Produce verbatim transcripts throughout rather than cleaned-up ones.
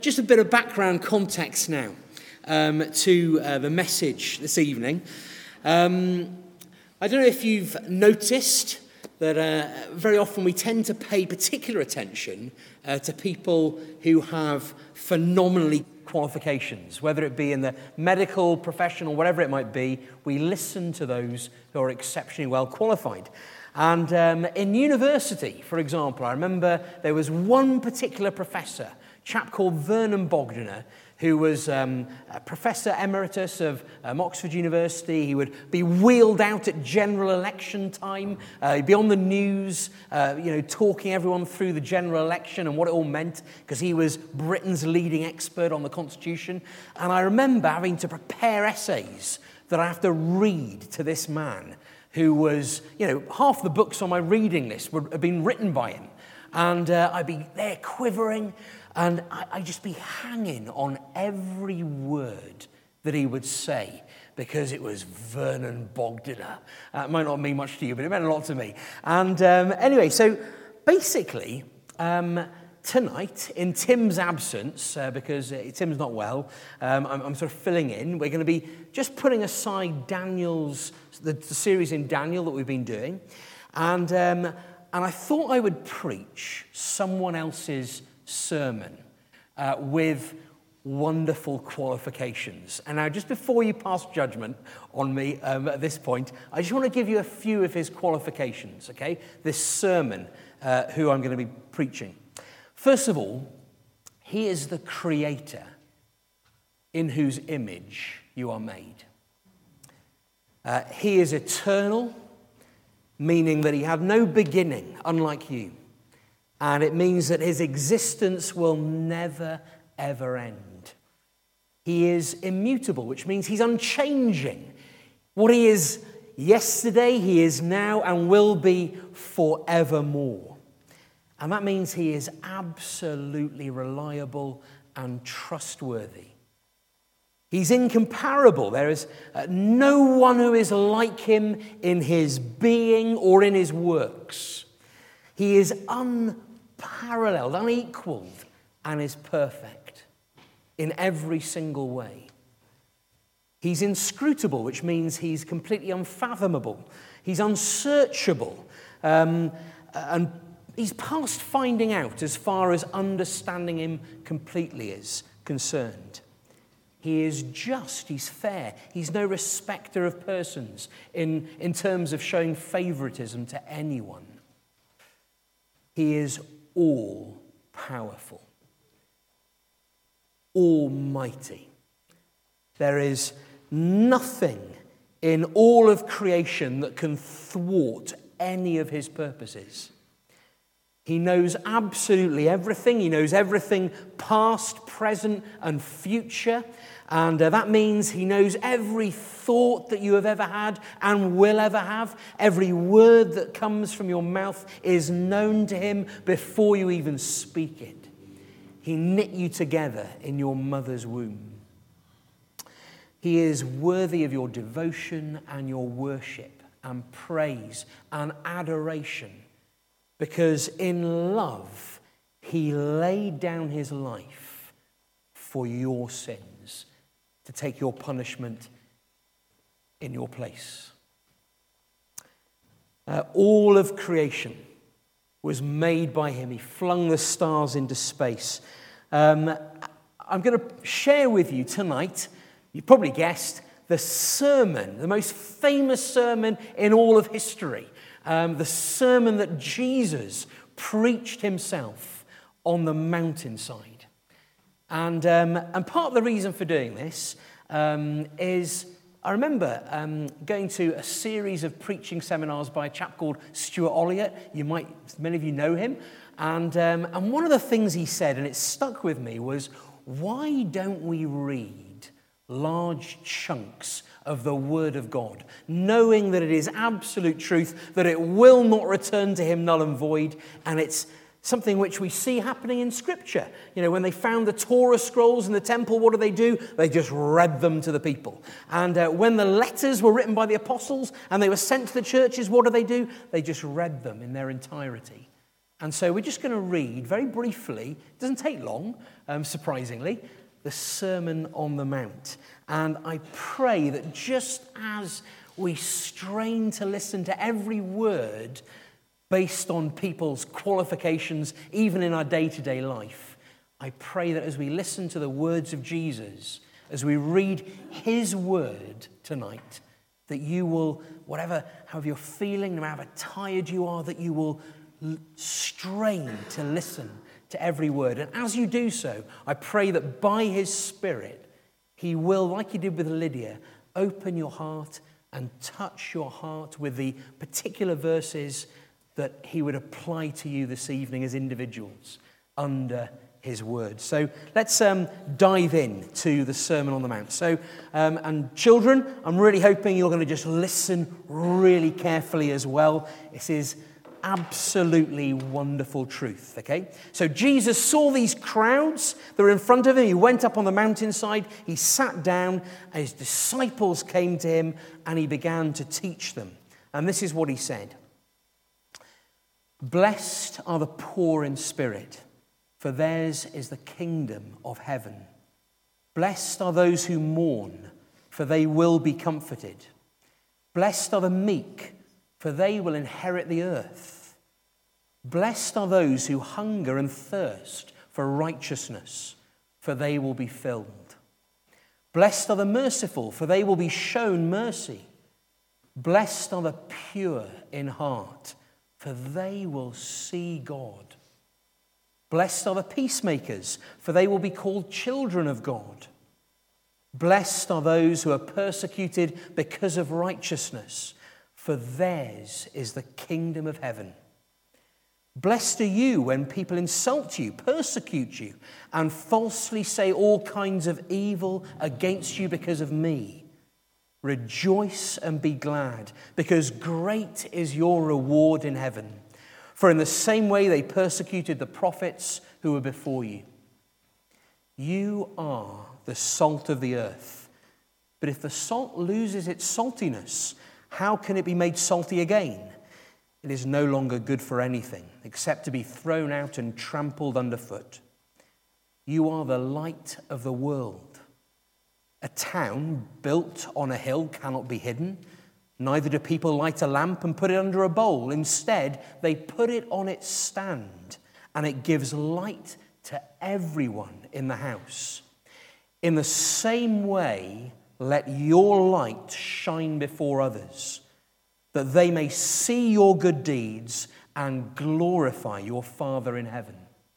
Just a bit of background context now um, to uh, the message this evening. Um, I don't know if you've noticed that uh, very often we tend to pay particular attention uh, to people who have phenomenally qualifications, whether it be in the medical profession or whatever it might be. We listen to those who are exceptionally well qualified. And um, in university, for example, I remember there was one particular professor, a chap called Vernon Bogdanor, who was um, a Professor Emeritus of um, Oxford University. He would be wheeled out at general election time. Uh, he'd be on the news, uh, you know, talking everyone through the general election and what it all meant, because he was Britain's leading expert on the Constitution. And I remember having to prepare essays that I have to read to this man, who was, you know, half the books on my reading list would have been written by him. And uh, I'd be there quivering, and I'd just be hanging on every word that he would say, because it was Vernon Bogdanor. Uh, it might not mean much to you, but it meant a lot to me. And um, anyway, so basically, um, tonight, in Tim's absence, uh, because uh, Tim's not well, um, I'm, I'm sort of filling in. We're going to be just putting aside Daniel's, the, the series in Daniel that we've been doing. And, um, and I thought I would preach someone else's sermon uh, with wonderful qualifications. And now, just before you pass judgment on me um, at this point, I just want to give you a few of his qualifications, okay? This sermon, uh, who I'm going to be preaching. First of all, he is the creator in whose image you are made. Uh, he is eternal, meaning that he had no beginning, unlike you. And it means that his existence will never, ever end. He is immutable, which means he's unchanging. What he is yesterday, he is now and will be forevermore. And that means he is absolutely reliable and trustworthy. He's incomparable. There is uh, no one who is like him in his being or in his works. He is unparalleled, unequaled, and is perfect in every single way. He's inscrutable, which means he's completely unfathomable. He's unsearchable, um, and he's past finding out as far as understanding him completely is concerned. He is just, he's fair, he's no respecter of persons in, in terms of showing favoritism to anyone. He is all-powerful, almighty. There is nothing in all of creation that can thwart any of his purposes. He knows absolutely everything. He knows everything past, present, and future. And uh, that means he knows every thought that you have ever had and will ever have. Every word that comes from your mouth is known to him before you even speak it. He knit you together in your mother's womb. He is worthy of your devotion and your worship and praise and adoration, because in love, he laid down his life for your sins, to take your punishment in your place. Uh, all of creation was made by him. He flung the stars into space. Um, I'm going to share with you tonight, you probably guessed, the sermon, the most famous sermon in all of history. Um, the sermon that Jesus preached himself on the mountainside. And, um, and part of the reason for doing this um, is I remember um, going to a series of preaching seminars by a chap called Stuart Olliott. You might, many of you know him. And, um, and one of the things he said, and it stuck with me, was, why don't we read large chunks of the Word of God, knowing that it is absolute truth, that it will not return to him null and void, and it's something which we see happening in Scripture. You know, when they found the Torah scrolls in the temple, what did they do? They just read them to the people. And uh, when the letters were written by the apostles and they were sent to the churches, what did they do? They just read them in their entirety. And so we're just going to read very briefly, it doesn't take long, um, surprisingly, the Sermon on the Mount. And I pray that just as we strain to listen to every word based on people's qualifications, even in our day-to-day life, I pray that as we listen to the words of Jesus, as we read his word tonight, that you will, whatever, however you're feeling, no matter how tired you are, that you will strain to listen to every word. And as you do so, I pray that by his Spirit, he will, like he did with Lydia, open your heart and touch your heart with the particular verses that he would apply to you this evening as individuals under his word. So let's um, dive in to the Sermon on the Mount. So, um, and children, I'm really hoping you're going to just listen really carefully as well. This is absolutely wonderful truth, okay? So Jesus saw these crowds that were in front of him. He went up on the mountainside. He sat down. And his disciples came to him and he began to teach them. And this is what he said. Blessed are the poor in spirit, for theirs is the kingdom of heaven. Blessed are those who mourn, for they will be comforted. Blessed are the meek, for they will inherit the earth. Blessed are those who hunger and thirst for righteousness, for they will be filled. Blessed are the merciful, for they will be shown mercy. Blessed are the pure in heart, for they will see God. Blessed are the peacemakers, for they will be called children of God. Blessed are those who are persecuted because of righteousness, for theirs is the kingdom of heaven. Blessed are you when people insult you, persecute you, and falsely say all kinds of evil against you because of me. Rejoice and be glad, because great is your reward in heaven. For in the same way they persecuted the prophets who were before you. You are the salt of the earth. But if the salt loses its saltiness, how can it be made salty again? It is no longer good for anything except to be thrown out and trampled underfoot. You are the light of the world. A town built on a hill cannot be hidden. Neither do people light a lamp and put it under a bowl. Instead, they put it on its stand, and it gives light to everyone in the house. In the same way, let your light shine before others, that they may see your good deeds and glorify your Father in heaven.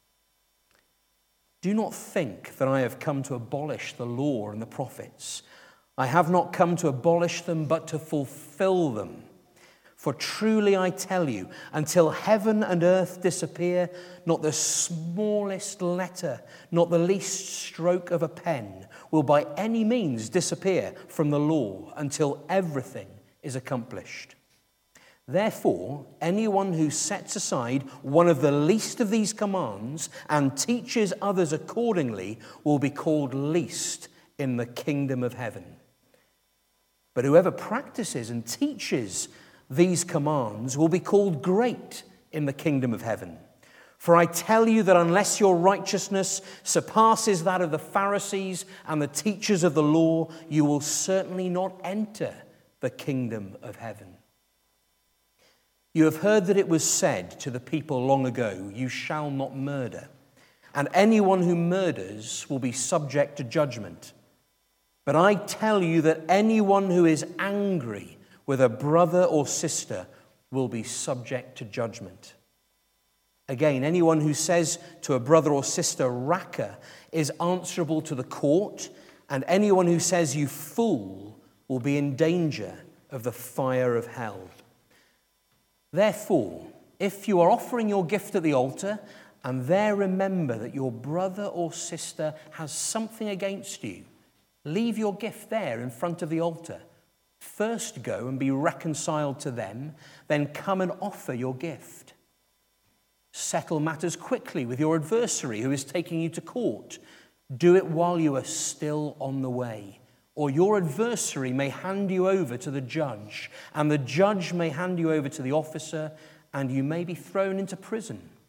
Do not think that I have come to abolish the law and the prophets. I have not come to abolish them, but to fulfill them. For truly I tell you, until heaven and earth disappear, not the smallest letter, not the least stroke of a pen will by any means disappear from the law until everything is accomplished. Therefore, anyone who sets aside one of the least of these commands and teaches others accordingly will be called least in the kingdom of heaven. But whoever practices and teaches these commands will be called great in the kingdom of heaven. For I tell you that unless your righteousness surpasses that of the Pharisees and the teachers of the law, you will certainly not enter the kingdom of heaven. You have heard that it was said to the people long ago, you shall not murder, and anyone who murders will be subject to judgment. But I tell you that anyone who is angry with a brother or sister will be subject to judgment. Again, anyone who says to a brother or sister, Raca, is answerable to the court, and anyone who says, you fool, will be in danger of the fire of hell. Therefore, if you are offering your gift at the altar, and there remember that your brother or sister has something against you, leave your gift there in front of the altar. First go and be reconciled to them, then come and offer your gift. Settle matters quickly with your adversary who is taking you to court. Do it while you are still on the way, or your adversary may hand you over to the judge, and the judge may hand you over to the officer, and you may be thrown into prison.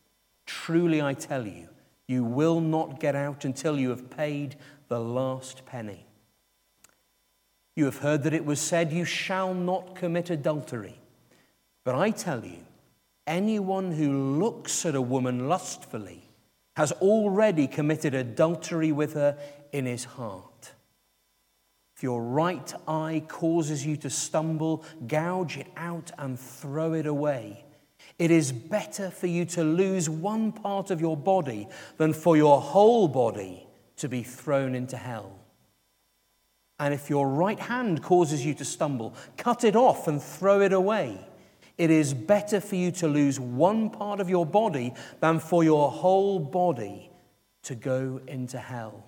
Truly I tell you, you will not get out until you have paid the last penny. You have heard that it was said, you shall not commit adultery. But I tell you, anyone who looks at a woman lustfully has already committed adultery with her in his heart. If your right eye causes you to stumble, gouge it out and throw it away. It is better for you to lose one part of your body than for your whole body to be thrown into hell. And if your right hand causes you to stumble, cut it off and throw it away. It is better for you to lose one part of your body than for your whole body to go into hell.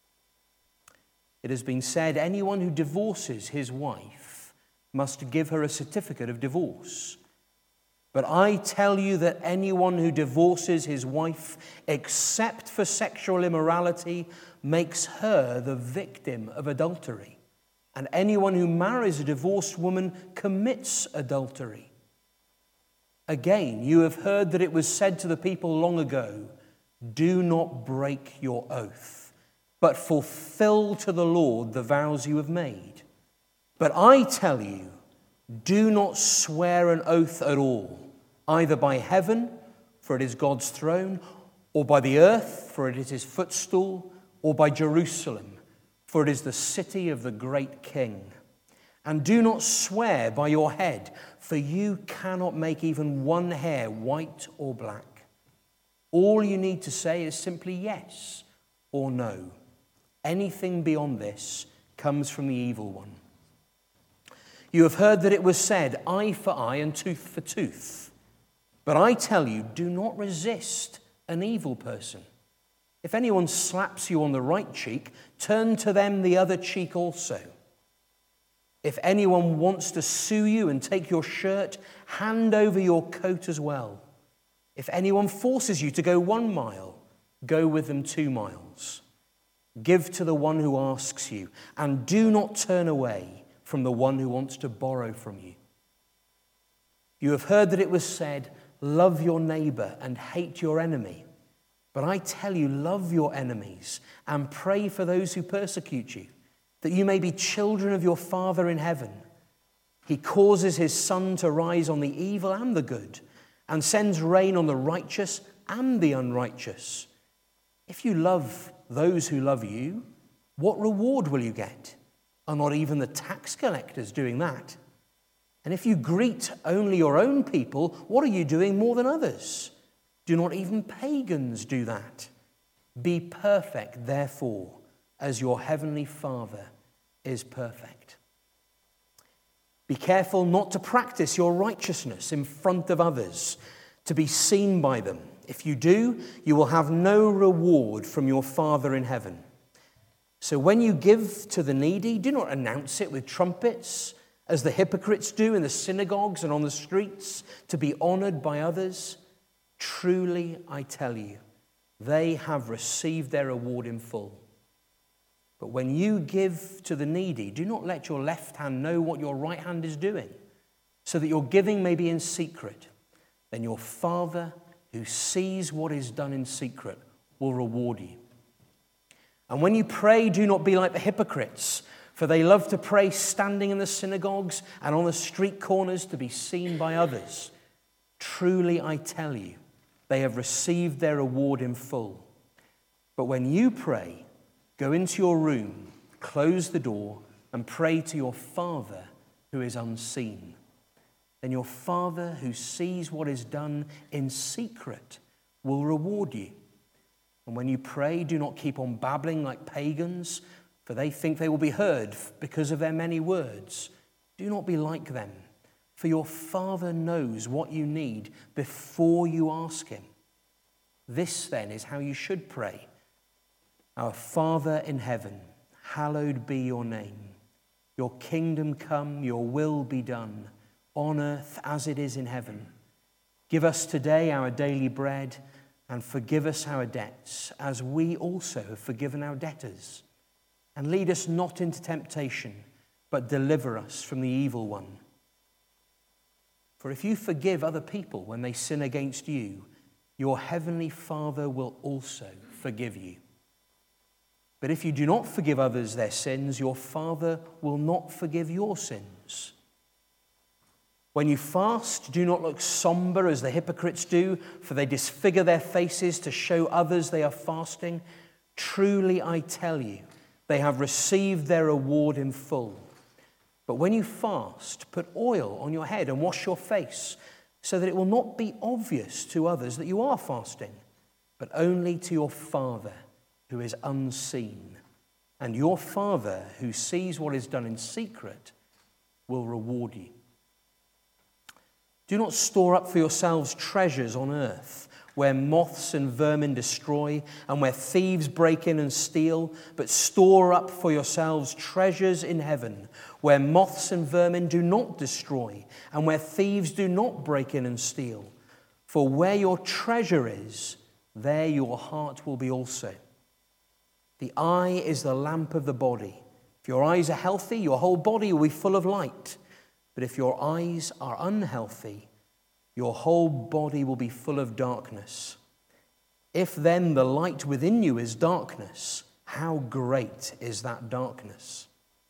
It has been said, anyone who divorces his wife must give her a certificate of divorce. But I tell you that anyone who divorces his wife, except for sexual immorality, makes her the victim of adultery. And anyone who marries a divorced woman commits adultery. Again, you have heard that it was said to the people long ago, do not break your oath, but fulfill to the Lord the vows you have made. But I tell you, do not swear an oath at all, either by heaven, for it is God's throne, or by the earth, for it is his footstool, or by Jerusalem, for it is the city of the great King. And do not swear by your head, for you cannot make even one hair white or black. All you need to say is simply yes or no. Anything beyond this comes from the evil one. You have heard that it was said, eye for eye and tooth for tooth. But I tell you, do not resist an evil person. If anyone slaps you on the right cheek, turn to them the other cheek also. If anyone wants to sue you and take your shirt, hand over your coat as well. If anyone forces you to go one mile, go with them two miles. Give to the one who asks you, and do not turn away from the one who wants to borrow from you. You have heard that it was said, love your neighbor and hate your enemy. But I tell you, love your enemies and pray for those who persecute you, that you may be children of your Father in heaven. He causes his sun to rise on the evil and the good, and sends rain on the righteous and the unrighteous. If you love those who love you, what reward will you get? Are not even the tax collectors doing that? And if you greet only your own people, what are you doing more than others? Do not even pagans do that? Be perfect, therefore, as your heavenly Father is perfect. Be careful not to practice your righteousness in front of others, to be seen by them. If you do, you will have no reward from your Father in heaven. So when you give to the needy, do not announce it with trumpets, as the hypocrites do in the synagogues and on the streets, to be honored by others. Truly, I tell you, they have received their reward in full. But when you give to the needy, do not let your left hand know what your right hand is doing, so that your giving may be in secret. Then your Father, who sees what is done in secret, will reward you. And when you pray, do not be like the hypocrites, for they love to pray standing in the synagogues and on the street corners to be seen by others. Truly, I tell you, they have received their reward in full. But when you pray, go into your room, close the door, and pray to your Father who is unseen. Then your Father who sees what is done in secret will reward you. And when you pray, do not keep on babbling like pagans, for they think they will be heard because of their many words. Do not be like them, for your Father knows what you need before you ask him. This then is how you should pray. Our Father in heaven, hallowed be your name. Your kingdom come, your will be done, on earth as it is in heaven. Give us today our daily bread, and forgive us our debts, as we also have forgiven our debtors. And lead us not into temptation, but deliver us from the evil one. For if you forgive other people when they sin against you, your heavenly Father will also forgive you. But if you do not forgive others their sins, your Father will not forgive your sins. When you fast, do not look somber as the hypocrites do, for they disfigure their faces to show others they are fasting. Truly, I tell you, they have received their reward in full. But when you fast, put oil on your head and wash your face, so that it will not be obvious to others that you are fasting, but only to your Father who is unseen. And your Father who sees what is done in secret will reward you. Do not store up for yourselves treasures on earth, where moths and vermin destroy, and where thieves break in and steal, but store up for yourselves treasures in heaven, where moths and vermin do not destroy, and where thieves do not break in and steal. For where your treasure is, there your heart will be also. The eye is the lamp of the body. If your eyes are healthy, your whole body will be full of light. But if your eyes are unhealthy, your whole body will be full of darkness. If then the light within you is darkness, how great is that darkness?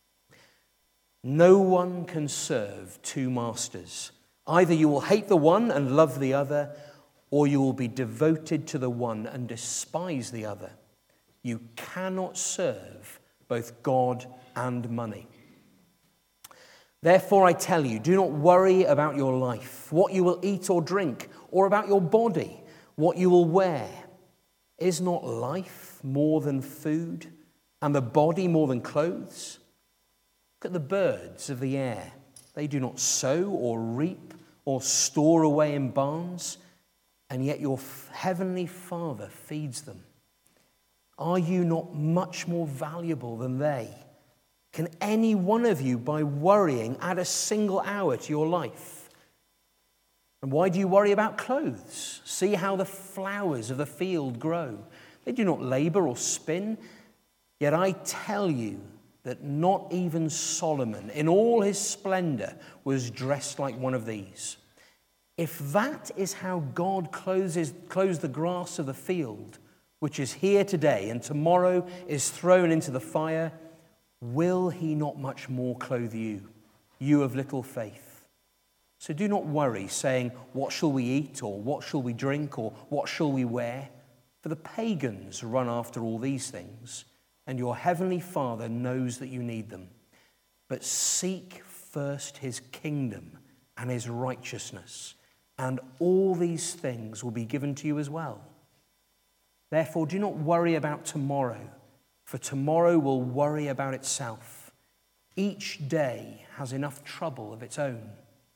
No one can serve two masters. Either you will hate the one and love the other, or you will be devoted to the one and despise the other. You cannot serve both God and money. Therefore, I tell you, do not worry about your life, what you will eat or drink, or about your body, what you will wear. Is not life more than food, and the body more than clothes? Look at the birds of the air. They do not sow or reap or store away in barns, and yet your heavenly Father feeds them. Are you not much more valuable than they? Can any one of you, by worrying, add a single hour to your life? And why do you worry about clothes? See how the flowers of the field grow. They do not labor or spin. Yet I tell you that not even Solomon, in all his splendor, was dressed like one of these. If that is how God clothes, clothes the grass of the field, which is here today and tomorrow is thrown into the fire, will he not much more clothe you, you of little faith? So do not worry, saying, what shall we eat, or what shall we drink, or what shall we wear? For the pagans run after all these things, and your heavenly Father knows that you need them. But seek first his kingdom and his righteousness, and all these things will be given to you as well. Therefore, do not worry about tomorrow, for tomorrow will worry about itself. Each day has enough trouble of its own.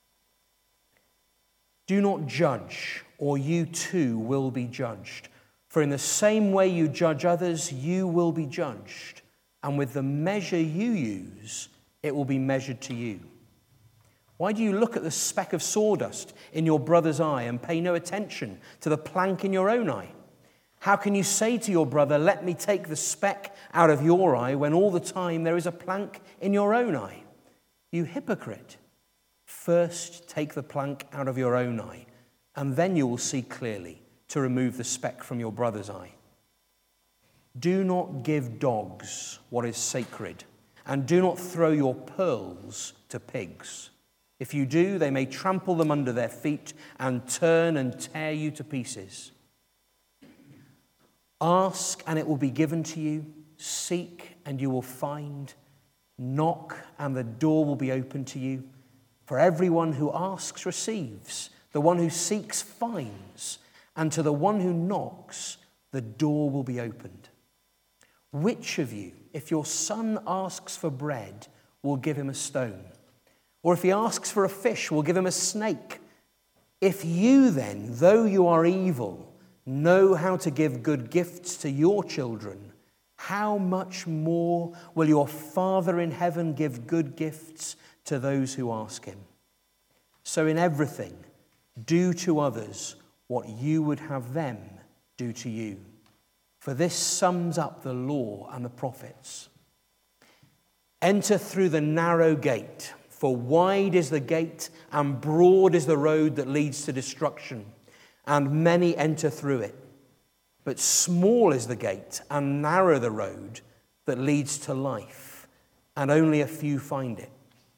Do not judge, or you too will be judged. For in the same way you judge others, you will be judged. And with the measure you use, it will be measured to you. Why do you look at the speck of sawdust in your brother's eye and pay no attention to the plank in your own eye? How can you say to your brother, let me take the speck out of your eye, when all the time there is a plank in your own eye? You hypocrite! First take the plank out of your own eye, and then you will see clearly to remove the speck from your brother's eye. Do not give dogs what is sacred, and do not throw your pearls to pigs. If you do, they may trample them under their feet and turn and tear you to pieces. Ask, and it will be given to you. Seek, and you will find. Knock, and the door will be opened to you. For everyone who asks receives. The one who seeks finds. And to the one who knocks, the door will be opened. Which of you, if your son asks for bread, will give him a stone? Or if he asks for a fish, will give him a snake? If you then, though you are evil, know how to give good gifts to your children, how much more will your Father in heaven give good gifts to those who ask him? So in everything, do to others what you would have them do to you. For this sums up the law and the prophets. Enter through the narrow gate, for wide is the gate and broad is the road that leads to destruction, and many enter through it. But small is the gate and narrow the road that leads to life, and only a few find it.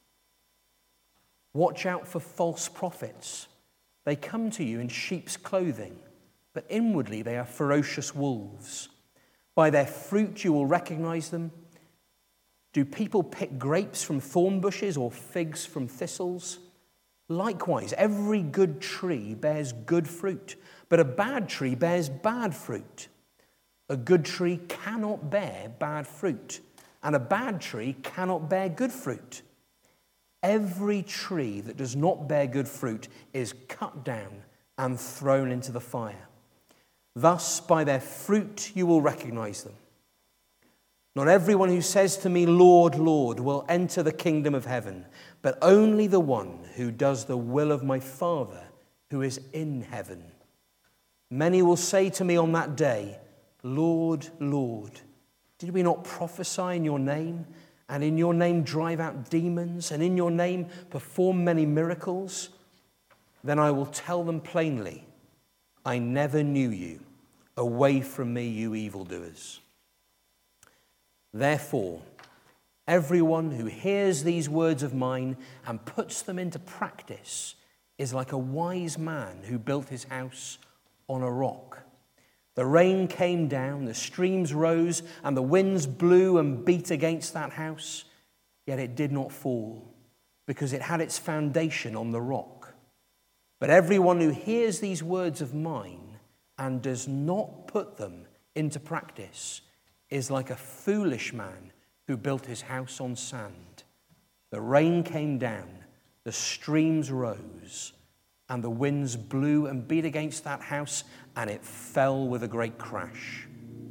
Watch out for false prophets. They come to you in sheep's clothing, but inwardly they are ferocious wolves. By their fruit you will recognize them. Do people pick grapes from thorn bushes or figs from thistles? Likewise, every good tree bears good fruit, but a bad tree bears bad fruit. A good tree cannot bear bad fruit, and a bad tree cannot bear good fruit. Every tree that does not bear good fruit is cut down and thrown into the fire. Thus, by their fruit you will recognize them. Not everyone who says to me, Lord, Lord, will enter the kingdom of heaven, but only the one who does the will of my Father who is in heaven. Many will say to me on that day, Lord, Lord, did we not prophesy in your name, and in your name drive out demons, and in your name perform many miracles? Then I will tell them plainly, I never knew you. Away from me, you evildoers. Therefore, everyone who hears these words of mine and puts them into practice is like a wise man who built his house on a rock. The rain came down, the streams rose, and the winds blew and beat against that house, yet it did not fall, because it had its foundation on the rock. But everyone who hears these words of mine and does not put them into practice is like a foolish man who built his house on sand. The rain came down, the streams rose, and the winds blew and beat against that house, and it fell with a great crash.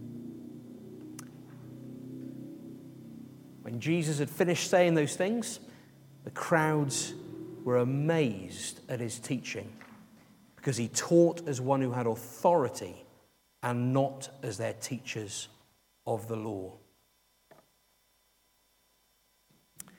When Jesus had finished saying those things, the crowds were amazed at his teaching, because he taught as one who had authority and not as their teachers of the law.